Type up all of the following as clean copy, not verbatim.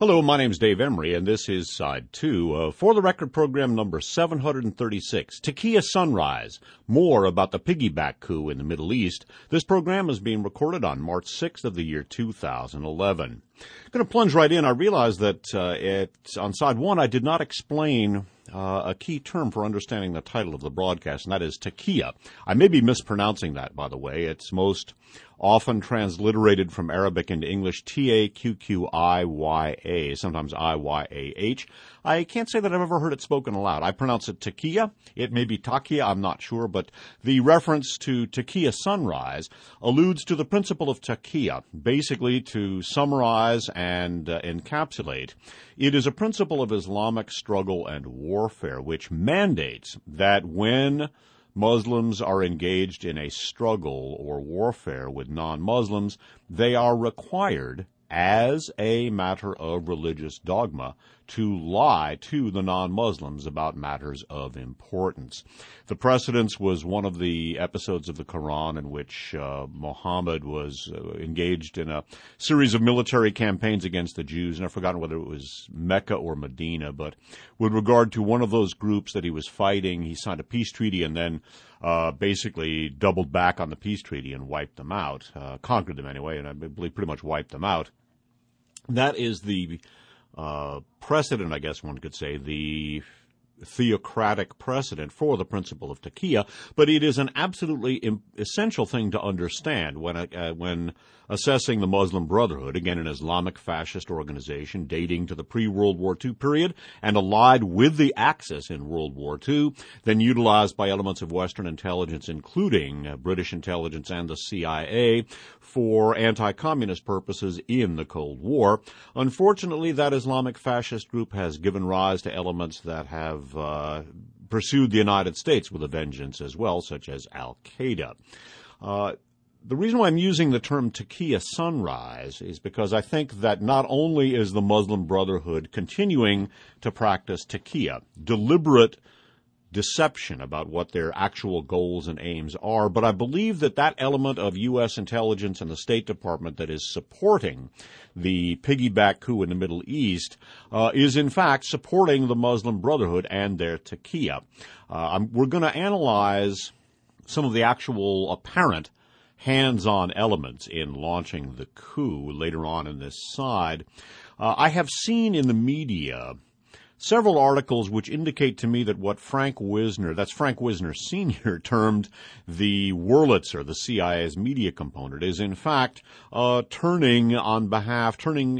Hello, my name's Dave Emery, and this is Side 2 of For the Record program number 736, Taqiyya Sunrise, more about the piggyback coup in the Middle East. This program is being recorded on March 6th of the year 2011. Going to plunge right in. I realize that on Side 1 I did not explain a key term for understanding the title of the broadcast, and that is Taqiyya. I may be mispronouncing that, by the way. It's most often transliterated from Arabic into English, T-A-Q-Q-I-Y-A, sometimes I-Y-A-H. I can't say that I've ever heard it spoken aloud. I pronounce it Taqiyya. It may be Taqiyya, I'm not sure, but the reference to Taqiyya Sunrise alludes to the principle of Taqiyya, basically to summarize and encapsulate. It is a principle of Islamic struggle and warfare which mandates that when Muslims are engaged in a struggle or warfare with non-Muslims, they are required, as a matter of religious dogma, to lie to the non-Muslims about matters of importance. The precedence was one of the episodes of the Quran in which Muhammad was engaged in a series of military campaigns against the Jews, and I've forgotten whether it was Mecca or Medina, but with regard to one of those groups that he was fighting, he signed a peace treaty and then basically doubled back on the peace treaty and wiped them out, conquered them anyway, and I believe pretty much wiped them out. That is the precedent, I guess one could say, the theocratic precedent for the principle of Taqiyya, but it is an absolutely essential thing to understand when assessing the Muslim Brotherhood, again an Islamic fascist organization dating to the pre-World War II period and allied with the Axis in World War II, then utilized by elements of Western intelligence, including British intelligence and the CIA, for anti-communist purposes in the Cold War. Unfortunately, that Islamic fascist group has given rise to elements that have pursued the United States with a vengeance as well, such as Al-Qaeda. The reason why I'm using the term Taqiyya Sunrise is because I think that not only is the Muslim Brotherhood continuing to practice Taqiyya, deliberate deception about what their actual goals and aims are, but I believe that that element of U.S. intelligence and the State Department that is supporting the piggyback coup in the Middle East is in fact supporting the Muslim Brotherhood and their Taqiyya. We're going to analyze some of the actual apparent hands-on elements in launching the coup later on in this side. I have seen in the media several articles which indicate to me that what Frank Wisner, that's Frank Wisner Sr., termed the Wurlitzer, the CIA's media component, is in fact turning on behalf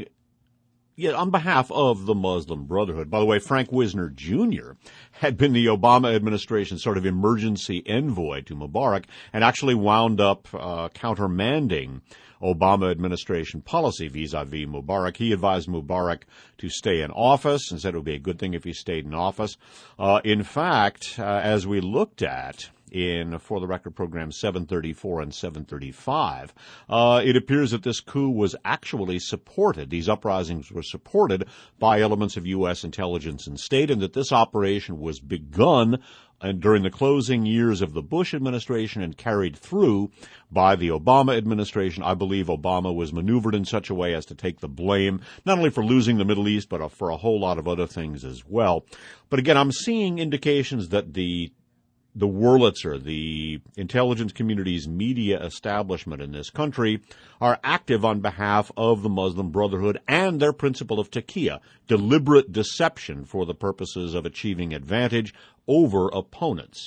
of the Muslim Brotherhood. By the way, Frank Wisner Jr. had been the Obama administration's sort of emergency envoy to Mubarak and actually wound up countermanding Obama administration policy vis-a-vis Mubarak. He advised Mubarak to stay in office and said it would be a good thing if he stayed in office. In fact, as we looked at in For the Record program 734 and 735, it appears that this coup was actually supported. These uprisings were supported by elements of U.S. intelligence and state, and that this operation was begun during the closing years of the Bush administration and carried through by the Obama administration. I believe Obama was maneuvered in such a way as to take the blame, not only for losing the Middle East, but for a whole lot of other things as well. But again, I'm seeing indications that the Wurlitzer, the intelligence community's media establishment in this country, are active on behalf of the Muslim Brotherhood and their principle of Taqiyya, deliberate deception for the purposes of achieving advantage over opponents.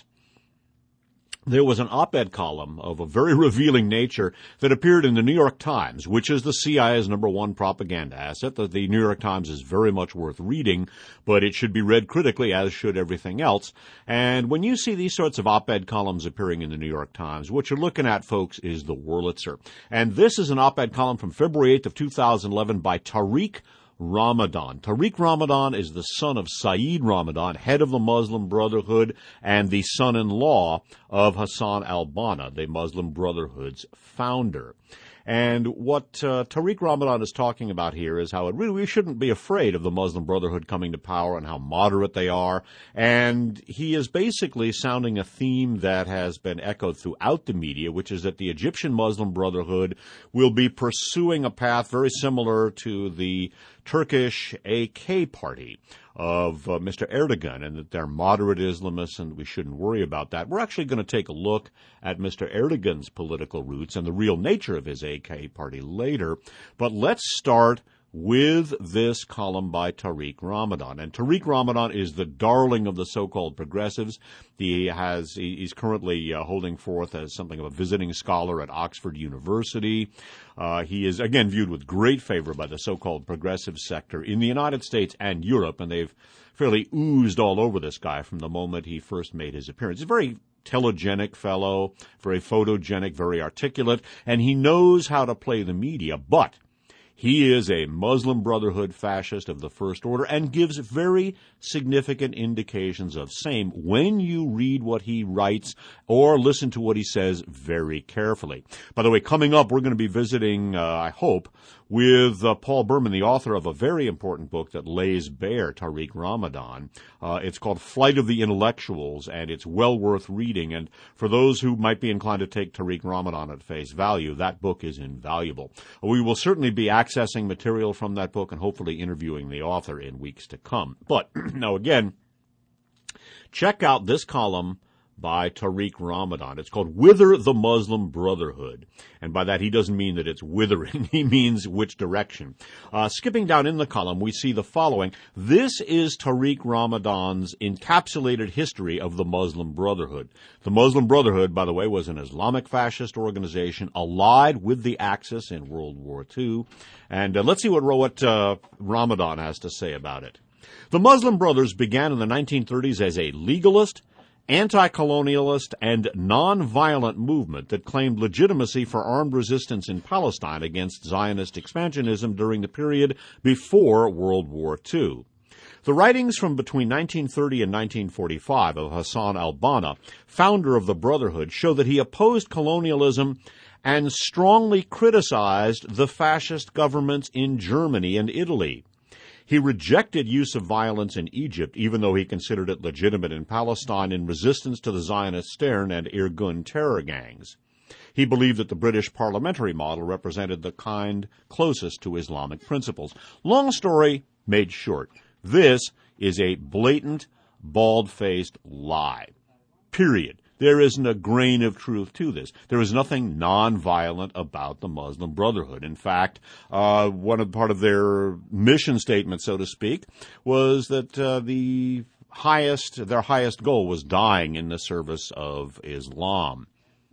There was an op-ed column of a very revealing nature that appeared in the New York Times, which is the CIA's #1 propaganda asset. The New York Times is very much worth reading, but it should be read critically, as should everything else. And when you see these sorts of op-ed columns appearing in the New York Times, what you're looking at, folks, is the Wurlitzer. And this is an op-ed column from February 8th of 2011 by Tariq Ramadan. Tariq Ramadan is the son of Saeed Ramadan, head of the Muslim Brotherhood, and the son-in-law of Hassan al-Banna, the Muslim Brotherhood's founder. And what Tariq Ramadan is talking about here is how we shouldn't be afraid of the Muslim Brotherhood coming to power and how moderate they are. And he is basically sounding a theme that has been echoed throughout the media, which is that the Egyptian Muslim Brotherhood will be pursuing a path very similar to the Turkish AK party of Mr. Erdogan, and that they're moderate Islamists and we shouldn't worry about that. We're actually going to take a look at Mr. Erdogan's political roots and the real nature of his AK party later. But let's start with this column by Tariq Ramadan. And Tariq Ramadan is the darling of the so-called progressives. He's currently holding forth as something of a visiting scholar at Oxford University. He is, again, viewed with great favor by the so-called progressive sector in the United States and Europe, and they've fairly oozed all over this guy from the moment he first made his appearance. He's a very telegenic fellow, very photogenic, very articulate, and he knows how to play the media, but he is a Muslim Brotherhood fascist of the first order and gives very significant indications of same when you read what he writes or listen to what he says very carefully. By the way, coming up, we're going to be visiting, I hope, with Paul Berman, the author of a very important book that lays bare Tariq Ramadan. It's called Flight of the Intellectuals, and it's well worth reading. And for those who might be inclined to take Tariq Ramadan at face value, that book is invaluable. We will certainly be accessing material from that book and hopefully interviewing the author in weeks to come. But now again, check out this column by Tariq Ramadan. It's called Wither the Muslim Brotherhood. And by that, he doesn't mean that it's withering. He means which direction. Skipping down in the column, we see the following. This is Tariq Ramadan's encapsulated history of the Muslim Brotherhood. The Muslim Brotherhood, by the way, was an Islamic fascist organization allied with the Axis in World War II. And let's see what Ramadan has to say about it. The Muslim Brothers began in the 1930s as a legalist, anti-colonialist, and non-violent movement that claimed legitimacy for armed resistance in Palestine against Zionist expansionism during the period before World War II. The writings from between 1930 and 1945 of Hassan al-Banna, founder of the Brotherhood, show that he opposed colonialism and strongly criticized the fascist governments in Germany and Italy. He rejected use of violence in Egypt, even though he considered it legitimate in Palestine in resistance to the Zionist Stern and Irgun terror gangs. He believed that the British parliamentary model represented the kind closest to Islamic principles. Long story made short, this is a blatant, bald-faced lie. Period. There isn't a grain of truth to this. There is nothing non-violent about the Muslim Brotherhood. In fact, part of their mission statement, so to speak, was that their highest goal was dying in the service of Islam.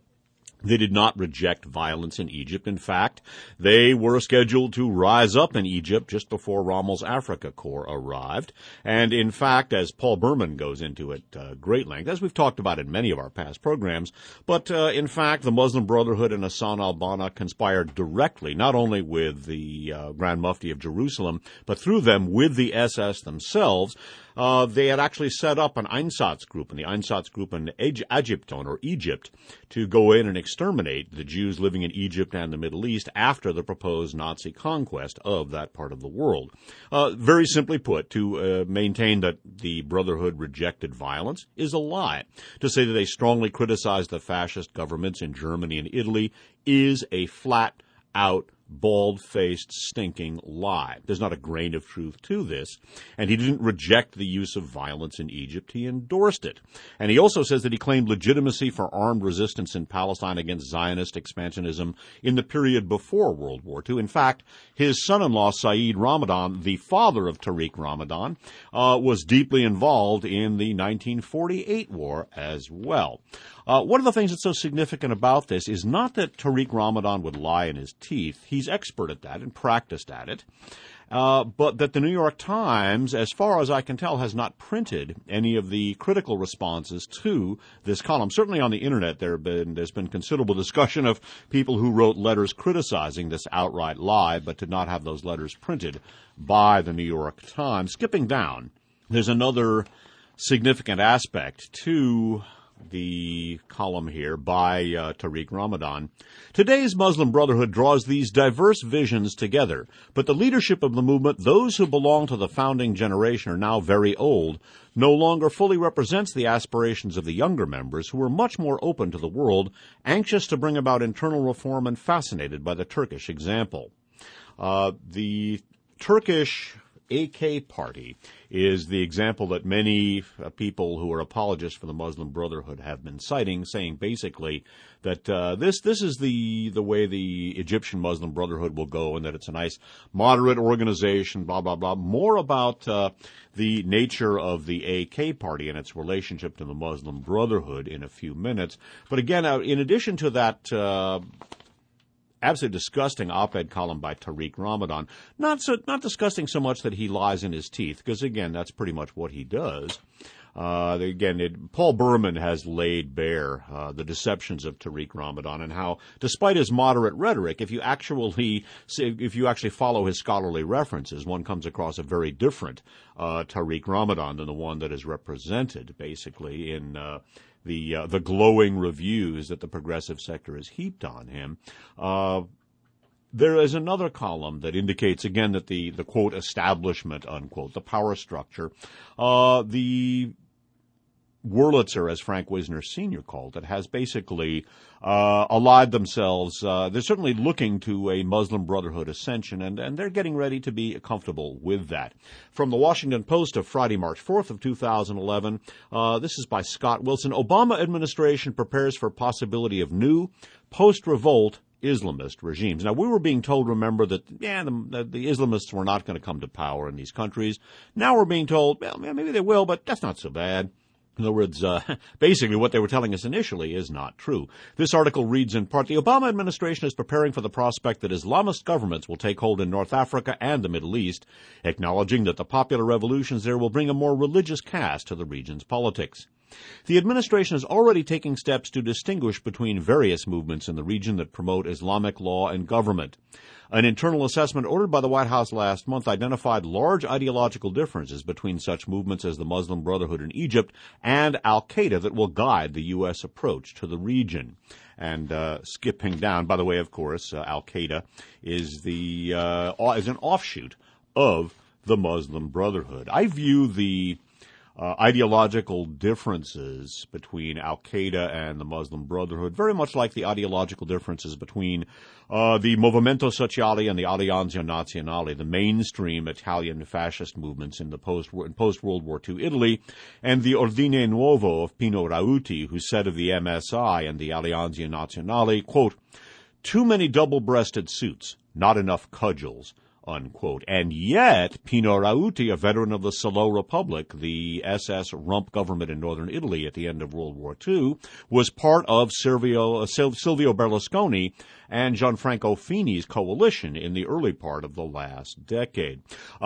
They did not reject violence in Egypt. In fact, they were scheduled to rise up in Egypt just before Rommel's Africa Corps arrived. And in fact, as Paul Berman goes into at great length, as we've talked about in many of our past programs, but in fact, the Muslim Brotherhood and Hassan al-Banna conspired directly, not only with the Grand Mufti of Jerusalem, but through them with the SS themselves. They had actually set up an Einsatzgruppe, and the Einsatzgruppe in Egypton, or Egypt, to go in and exterminate the Jews living in Egypt and the Middle East after the proposed Nazi conquest of that part of the world. Very simply put, to maintain that the Brotherhood rejected violence is a lie. To say that they strongly criticized the fascist governments in Germany and Italy is a flat-out bald-faced, stinking lie. There's not a grain of truth to this. And he didn't reject the use of violence in Egypt. He endorsed it. And he also says that he claimed legitimacy for armed resistance in Palestine against Zionist expansionism in the period before World War II. In fact, his son-in-law, Saeed Ramadan, the father of Tariq Ramadan, was deeply involved in the 1948 war as well. One of the things that's so significant about this is not that Tariq Ramadan would lie in his teeth. He's expert at that and practiced at it. But that the New York Times, as far as I can tell, has not printed any of the critical responses to this column. Certainly on the Internet, there's been considerable discussion of people who wrote letters criticizing this outright lie, but did not have those letters printed by the New York Times. Skipping down, there's another significant aspect to the column here by Tariq Ramadan. Today's Muslim Brotherhood draws these diverse visions together, but the leadership of the movement, those who belong to the founding generation, are now very old, no longer fully represents the aspirations of the younger members, who are much more open to the world, anxious to bring about internal reform and fascinated by the Turkish example. The Turkish AK Party is the example that many people who are apologists for the Muslim Brotherhood have been citing, saying basically that this is the way the Egyptian Muslim Brotherhood will go, and that it's a nice moderate organization, blah, blah, blah. More about the nature of the AK Party and its relationship to the Muslim Brotherhood in a few minutes. But again, in addition to that absolutely disgusting op-ed column by Tariq Ramadan. Not disgusting so much that he lies in his teeth, because again, that's pretty much what he does. Paul Berman has laid bare the deceptions of Tariq Ramadan, and how, despite his moderate rhetoric, if you actually follow his scholarly references, one comes across a very different Tariq Ramadan than the one that is represented, basically, in the glowing reviews that the progressive sector has heaped on him. There is another column that indicates, again, that the quote, establishment, unquote, the power structure, the Wurlitzer, as Frank Wisner Sr. called it, has basically allied themselves. They're certainly looking to a Muslim Brotherhood ascension, and they're getting ready to be comfortable with that. From the Washington Post of Friday, March 4th of 2011, this is by Scott Wilson. Obama administration prepares for possibility of new post-revolt Islamist regimes. Now, we were being told, remember, that, the Islamists were not going to come to power in these countries. Now we're being told, well, maybe they will, but that's not so bad. In other words, basically what they were telling us initially is not true. This article reads in part, the Obama administration is preparing for the prospect that Islamist governments will take hold in North Africa and the Middle East, acknowledging that the popular revolutions there will bring a more religious cast to the region's politics. The administration is already taking steps to distinguish between various movements in the region that promote Islamic law and government. An internal assessment ordered by the White House last month identified large ideological differences between such movements as the Muslim Brotherhood in Egypt and Al-Qaeda that will guide the U.S. approach to the region. And skipping down, by the way, of course, Al-Qaeda is an offshoot of the Muslim Brotherhood. I view the ideological differences between Al-Qaeda and the Muslim Brotherhood very much like the ideological differences between the Movimento Sociale and the Alleanza Nazionale, the mainstream Italian fascist movements in post-World War II Italy, and the Ordine Nuovo of Pino Rauti, who said of the MSI and the Alleanza Nazionale, quote, too many double-breasted suits, not enough cudgels, unquote. And yet, Pino Rauti, a veteran of the Salo Republic, the SS rump government in northern Italy at the end of World War II, was part of Silvio Berlusconi and Gianfranco Fini's coalition in the early part of the last decade.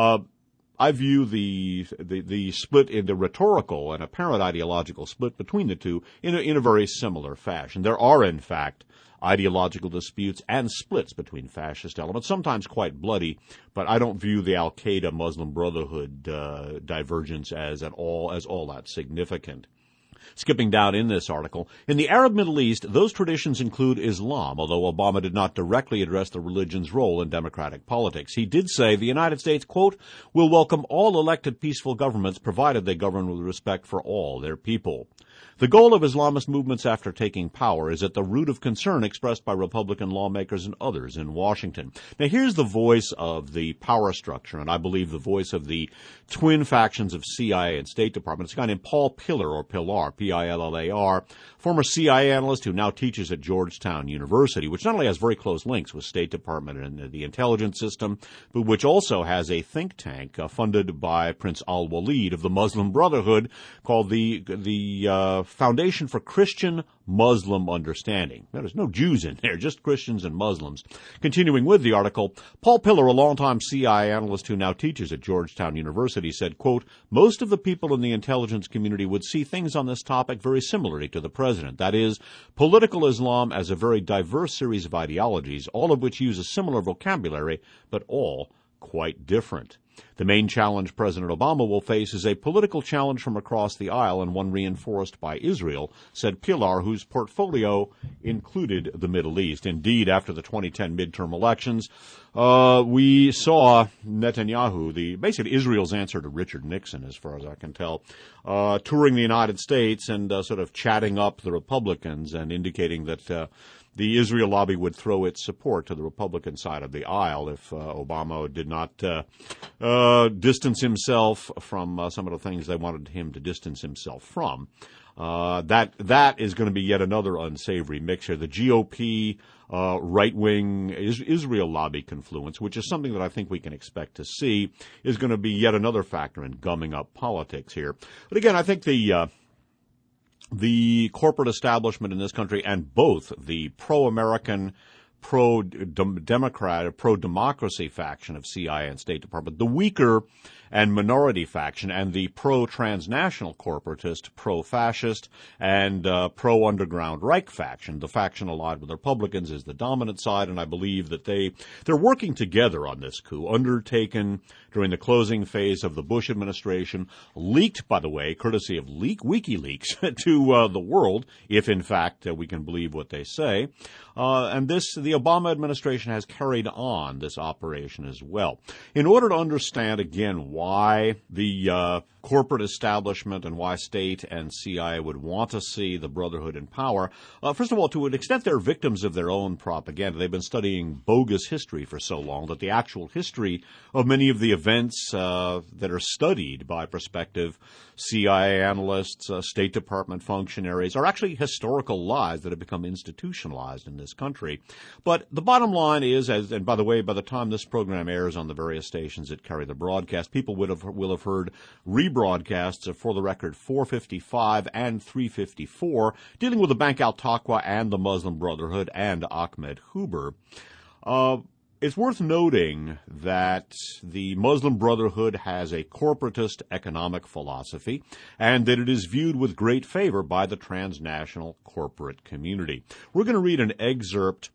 I view the split in the rhetorical and apparent ideological split between the two in a very similar fashion. There are, in fact, ideological disputes and splits between fascist elements, sometimes quite bloody, but I don't view the Al-Qaeda Muslim Brotherhood divergence as all that significant. Skipping down in this article, in the Arab Middle East, those traditions include Islam, although Obama did not directly address the religion's role in democratic politics. He did say the United States, quote, will welcome all elected peaceful governments provided they govern with respect for all their people. The goal of Islamist movements after taking power is at the root of concern expressed by Republican lawmakers and others in Washington. Now, here's the voice of the power structure, and I believe the voice of the twin factions of CIA and State Department. It's a guy named Paul Pillar, or Pillar, Pillar, former CIA analyst who now teaches at Georgetown University, which not only has very close links with State Department and the intelligence system, but which also has a think tank funded by Prince Al-Walid of the Muslim Brotherhood called the Foundation for Christian Muslim Understanding. Now, there's no Jews in there, just Christians and Muslims. Continuing with the article, Paul Pillar, a longtime CIA analyst who now teaches at Georgetown University, said, quote, most of the people in the intelligence community would see things on this topic very similarly to the president. That is, political Islam as a very diverse series of ideologies, all of which use a similar vocabulary, but all quite different. The main challenge President Obama will face is a political challenge from across the aisle and one reinforced by Israel, said Pillar, whose portfolio included the Middle East. Indeed, after the 2010 midterm elections, We saw Netanyahu, basically Israel's answer to Richard Nixon, as far as I can tell, touring the United States and sort of chatting up the Republicans and indicating that the Israel lobby would throw its support to the Republican side of the aisle if Obama did not distance himself from some of the things they wanted him to distance himself from. That is going to be yet another unsavory mix here. The GOP right-wing Israel lobby confluence, which is something that I think we can expect to see, is going to be yet another factor in gumming up politics here. But again, I think the corporate establishment in this country and both the pro-American, pro-Democrat, pro-democracy faction of CIA and State Department, the weaker and minority faction, and the pro-transnational corporatist, pro-fascist, and pro-underground Reich faction. The faction allied with Republicans is the dominant side, and I believe that they're working together on this coup, undertaken during the closing phase of the Bush administration, leaked, by the way, courtesy of WikiLeaks, to the world, if in fact we can believe what they say. And the Obama administration has carried on this operation as well. In order to understand, again, why the corporate establishment and why state and CIA would want to see the Brotherhood in power, first of all, to an extent they're victims of their own propaganda. They've been studying bogus history for so long that the actual history of many of the events that are studied by prospective CIA analysts, State Department functionaries, are actually historical lies that have become institutionalized in this country. But the bottom line is, and by the way, by the time this program airs on the various stations that carry the broadcast, people will have heard rebroadcasts of, for the record, 455 and 354, dealing with the Bank al-Taqwa and the Muslim Brotherhood and Ahmed Huber. It's worth noting that the Muslim Brotherhood has a corporatist economic philosophy and that it is viewed with great favor by the transnational corporate community. We're going to read an excerpt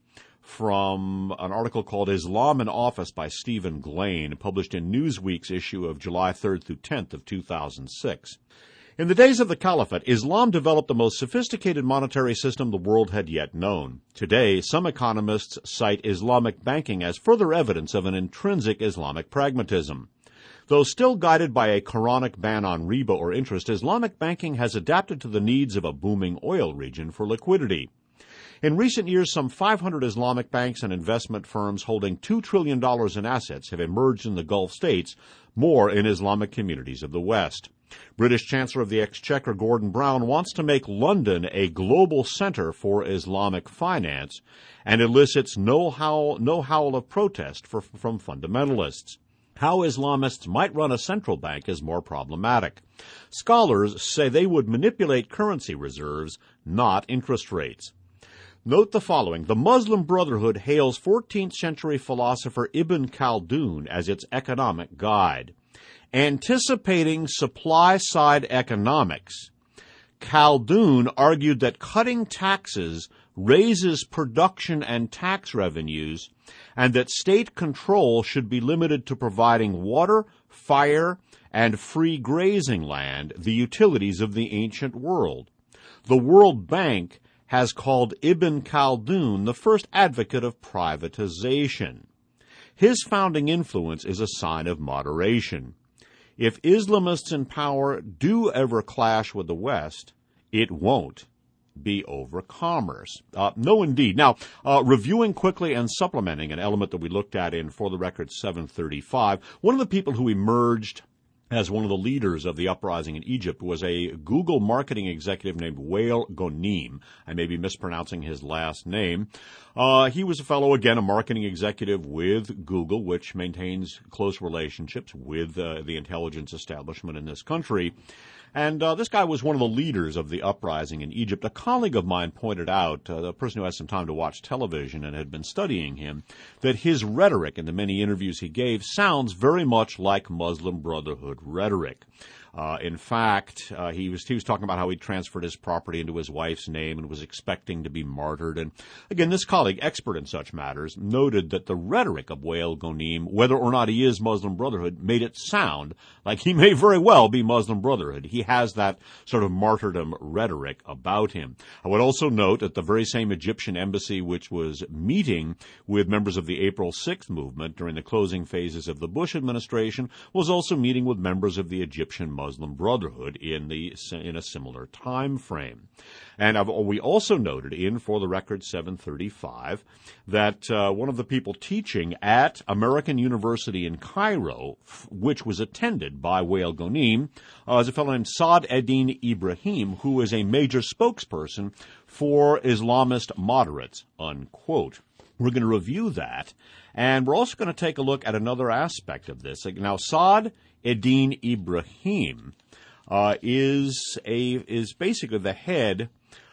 from an article called Islam in Office by Stephen Glane, published in Newsweek's issue of July 3rd through 10th of 2006. In the days of the Caliphate, Islam developed the most sophisticated monetary system the world had yet known. Today, some economists cite Islamic banking as further evidence of an intrinsic Islamic pragmatism. Though still guided by a Quranic ban on riba or interest, Islamic banking has adapted to the needs of a booming oil region for liquidity. In recent years, some 500 Islamic banks and investment firms holding $2 trillion in assets have emerged in the Gulf states, more in Islamic communities of the West. British Chancellor of the Exchequer Gordon Brown wants to make London a global center for Islamic finance and elicits no howl of protest from fundamentalists. How Islamists might run a central bank is more problematic. Scholars say they would manipulate currency reserves, not interest rates. Note the following. The Muslim Brotherhood hails 14th century philosopher Ibn Khaldun as its economic guide. Anticipating supply-side economics, Khaldun argued that cutting taxes raises production and tax revenues, and that state control should be limited to providing water, fire, and free grazing land, the utilities of the ancient world. The World Bank has called Ibn Khaldun the first advocate of privatization. His founding influence is a sign of moderation. If Islamists in power do ever clash with the West, it won't be over commerce. No, indeed. Now, reviewing quickly and supplementing an element that we looked at in For the Record 735, one of the people who emerged as one of the leaders of the uprising in Egypt was a Google marketing executive named Wael Ghonim. I may be mispronouncing his last name. He was a fellow, again, a marketing executive with Google, which maintains close relationships with the intelligence establishment in this country. And this guy was one of the leaders of the uprising in Egypt. A colleague of mine pointed out, the person who has some time to watch television and had been studying him, that his rhetoric in the many interviews he gave sounds very much like Muslim Brotherhood rhetoric. In fact, he was talking about how he transferred his property into his wife's name and was expecting to be martyred. And again, this colleague, expert in such matters, noted that the rhetoric of Wael Ghonim, whether or not he is Muslim Brotherhood, made it sound like he may very well be Muslim Brotherhood. He has that sort of martyrdom rhetoric about him. I would also note that the very same Egyptian embassy which was meeting with members of the April 6th movement during the closing phases of the Bush administration was also meeting with members of the Egyptian Muslim Brotherhood in a similar time frame. And we also noted in For the Record 735 that one of the people teaching at American University in Cairo, which was attended by Wael Ghonim, is a fellow named Saad Eddin Ibrahim, who is a major spokesperson for Islamist moderates, unquote. We're going to review that, and we're also going to take a look at another aspect of this. Now, Saad Eddin Ibrahim is basically the head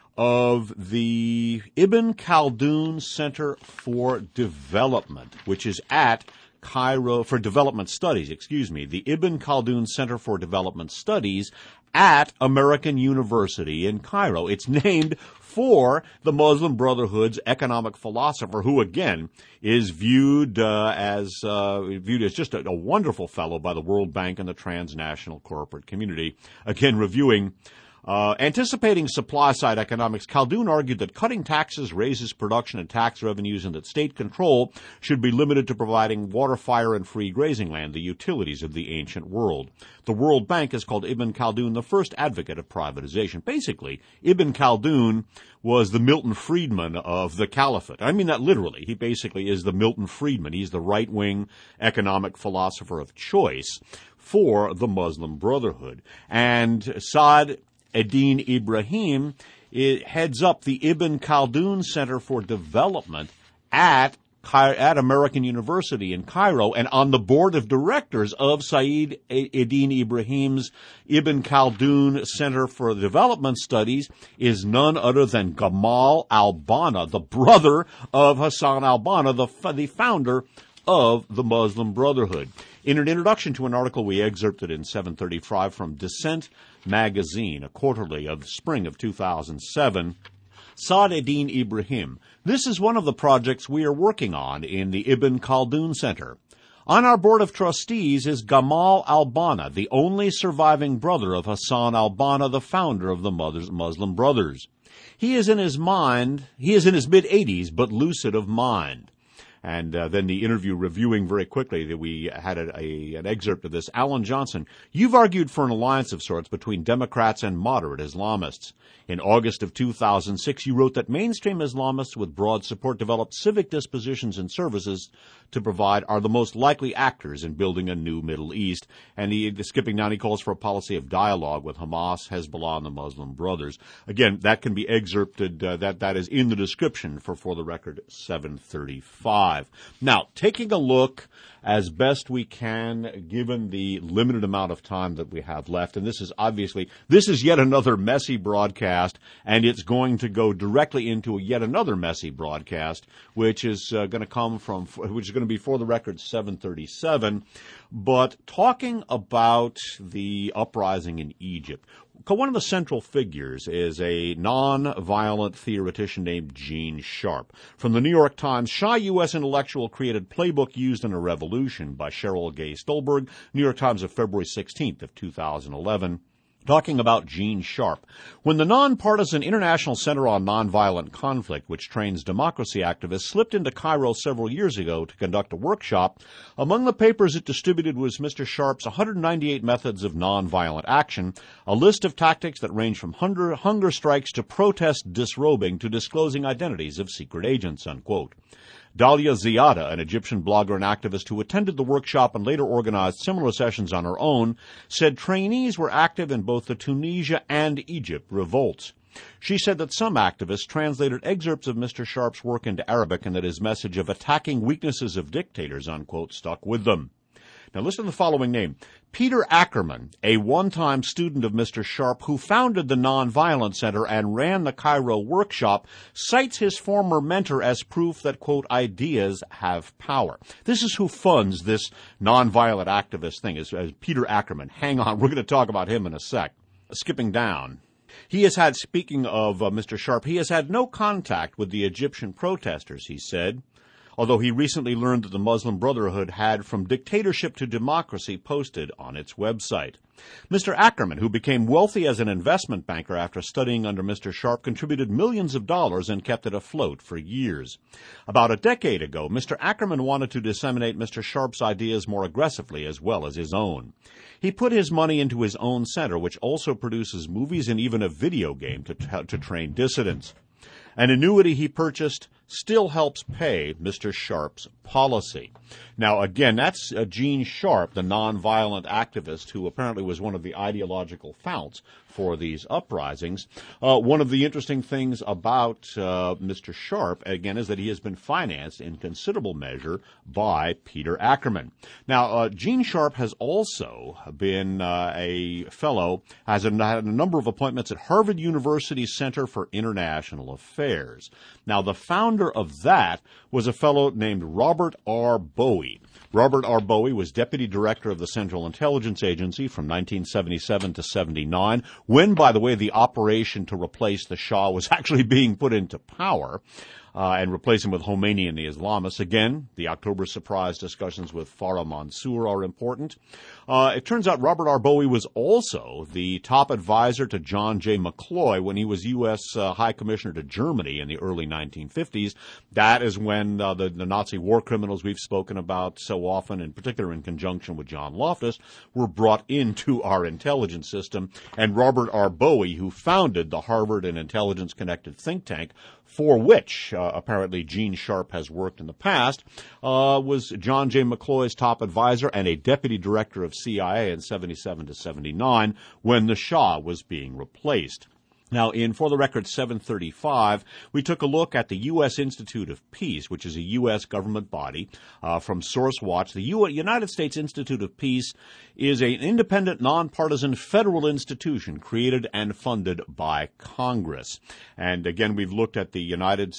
of the Ibn Khaldun Center for Development, which is at Cairo, for Development Studies, the Ibn Khaldun Center for Development Studies at American University in Cairo. It's named for the Muslim Brotherhood's economic philosopher, who again is viewed as just a wonderful fellow by the World Bank and the transnational corporate community. Again, reviewing anticipating supply-side economics, Khaldun argued that cutting taxes raises production and tax revenues and that state control should be limited to providing water, fire, and free grazing land, the utilities of the ancient world. The World Bank has called Ibn Khaldun the first advocate of privatization. Basically, Ibn Khaldun was the Milton Friedman of the Caliphate. I mean that literally. He basically is the Milton Friedman. He's the right-wing economic philosopher of choice for the Muslim Brotherhood. And Saad Eddin Ibrahim heads up the Ibn Khaldun Center for Development at American University in Cairo, and on the board of directors of Saad Eddin Ibrahim's Ibn Khaldun Center for Development Studies is none other than Gamal al-Banna, the brother of Hassan al-Banna, the founder of the Muslim Brotherhood. In an introduction to an article we excerpted in 735 from Dissent magazine, a quarterly of spring of 2007, Saad Eddin Ibrahim. This is one of the projects we are working on in the Ibn Khaldun Center. On our board of trustees is Gamal al-Banna, the only surviving brother of Hassan al-Banna, the founder of the Muslim Brothers. He is in his mid-80s, but lucid of mind. And then the interview reviewing very quickly that we had an excerpt of this. Alan Johnson, you've argued for an alliance of sorts between Democrats and moderate Islamists. In August of 2006, you wrote that mainstream Islamists with broad support developed civic dispositions and services to provide are the most likely actors in building a new Middle East. And skipping down, he calls for a policy of dialogue with Hamas, Hezbollah, and the Muslim Brothers. Again, that can be excerpted. That is in the description for the record 735. Now, taking a look as best we can, given the limited amount of time that we have left, and this is yet another messy broadcast, and it's going to go directly into yet another messy broadcast, which is going to be For the Record 737, but talking about the uprising in Egypt. One of the central figures is a non-violent theoretician named Gene Sharp. From the New York Times, Shy U.S. Intellectual created Playbook Used in a Revolution by Cheryl Gay Stolberg, New York Times of February 16th of 2011. Talking about Gene Sharp. When the Nonpartisan International Center on Nonviolent Conflict, which trains democracy activists, slipped into Cairo several years ago to conduct a workshop, among the papers it distributed was Mr. Sharp's 198 Methods of Nonviolent Action, a list of tactics that range from hunger strikes to protest disrobing to disclosing identities of secret agents, unquote. Dalia Ziada, an Egyptian blogger and activist who attended the workshop and later organized similar sessions on her own, said trainees were active in both the Tunisia and Egypt revolts. She said that some activists translated excerpts of Mr. Sharp's work into Arabic and that his message of attacking weaknesses of dictators, unquote, stuck with them. Now listen to the following name. Peter Ackerman, a one-time student of Mr. Sharp who founded the Nonviolent Center and ran the Cairo workshop, cites his former mentor as proof that, quote, ideas have power. This is who funds this nonviolent activist thing, is Peter Ackerman. Hang on, we're going to talk about him in a sec. Skipping down. He has had, speaking of Mr. Sharp, he has had no contact with the Egyptian protesters, he said, although he recently learned that the Muslim Brotherhood had From Dictatorship to Democracy posted on its website. Mr. Ackerman, who became wealthy as an investment banker after studying under Mr. Sharp, contributed millions of dollars and kept it afloat for years. About a decade ago, Mr. Ackerman wanted to disseminate Mr. Sharp's ideas more aggressively as well as his own. He put his money into his own center, which also produces movies and even a video game to train dissidents. An annuity he purchased still helps pay Mr. Sharp's policy. Now, again, that's Gene Sharp, the nonviolent activist who apparently was one of the ideological founts for these uprisings. One of the interesting things about Mr. Sharp, again, is that he has been financed in considerable measure by Peter Ackerman. Now, Gene Sharp has also been a fellow, had a number of appointments at Harvard University's Center for International Affairs. Now, the founder of that was a fellow named Robert R. Bowie. Robert R. Bowie was deputy director of the Central Intelligence Agency from 1977 to 79, when, by the way, the operation to replace the Shah was actually being put into power, and replace him with Khomeini and the Islamists. Again, the October surprise discussions with Farah Mansour are important. It turns out Robert R. Bowie was also the top advisor to John J. McCloy when he was U.S. High Commissioner to Germany in the early 1950s. That is when the Nazi war criminals we've spoken about so often, in particular in conjunction with John Loftus, were brought into our intelligence system. And Robert R. Bowie, who founded the Harvard and Intelligence-Connected think tank, for which apparently Gene Sharp has worked in the past, was John J. McCloy's top advisor and a deputy director of CIA in 77 to 79 when the Shah was being replaced. Now, in For the Record 735, we took a look at the U.S. Institute of Peace, which is a U.S. government body, from SourceWatch. The United States Institute of Peace is an independent, nonpartisan federal institution created and funded by Congress. And again, we've looked at the United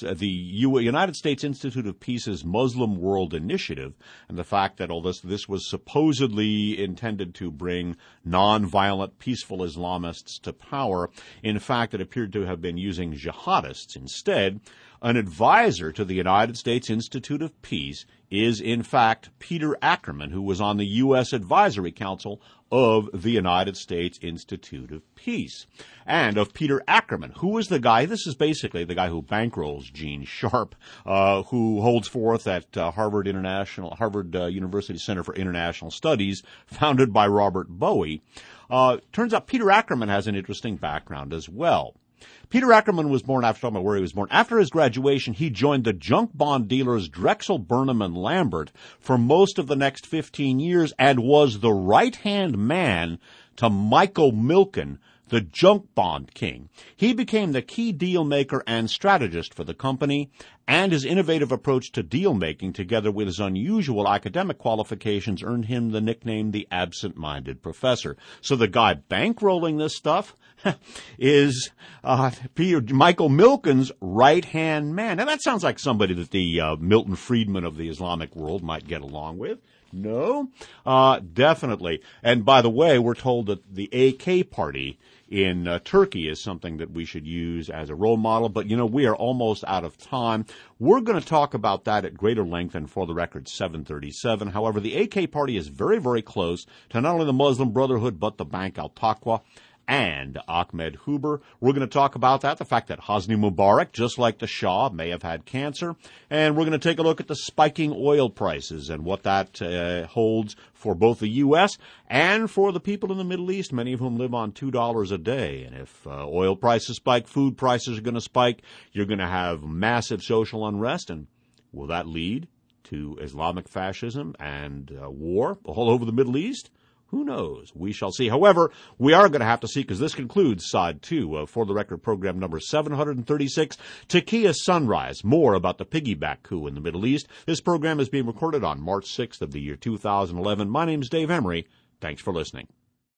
States Institute of Peace's Muslim World Initiative and the fact that all this was supposedly intended to bring nonviolent, peaceful Islamists to power. In fact, it appeared to have been using jihadists instead. An advisor to the United States Institute of Peace is, in fact, Peter Ackerman, who was on the U.S. Advisory Council of the United States Institute of Peace. And of Peter Ackerman, who is the guy, this is basically the guy who bankrolls Gene Sharp, who holds forth at Harvard University Center for International Studies, founded by Robert Bowie. Turns out Peter Ackerman has an interesting background as well. Peter Ackerman was born, after talking about where he was born, after his graduation, he joined the junk bond dealers Drexel, Burnham, and Lambert for most of the next 15 years and was the right-hand man to Michael Milken, the junk bond king. He became the key deal maker and strategist for the company, and his innovative approach to deal making, together with his unusual academic qualifications, earned him the nickname the absent-minded professor. So the guy bankrolling this stuff is Michael Milken's right-hand man. Now, that sounds like somebody that the Milton Friedman of the Islamic world might get along with. No? Definitely. And by the way, we're told that the AK party in Turkey is something that we should use as a role model. But, we are almost out of time. We're going to talk about that at greater length in For the Record 737. However, the AK party is very, very close to not only the Muslim Brotherhood, but the Bank al-Taqwa and Ahmed Huber. We're going to talk about that, the fact that Hosni Mubarak, just like the Shah, may have had cancer. And we're going to take a look at the spiking oil prices and what that holds for both the U.S. and for the people in the Middle East, many of whom live on $2 a day. And if oil prices spike, food prices are going to spike. You're going to have massive social unrest. And will that lead to Islamic fascism and war all over the Middle East? Who knows? We shall see. However, we are going to have to see, because this concludes Side 2 of For the Record program number 736, Taqiyya Sunrise, more about the piggyback coup in the Middle East. This program is being recorded on March 6th of the year 2011. My name's Dave Emery. Thanks for listening.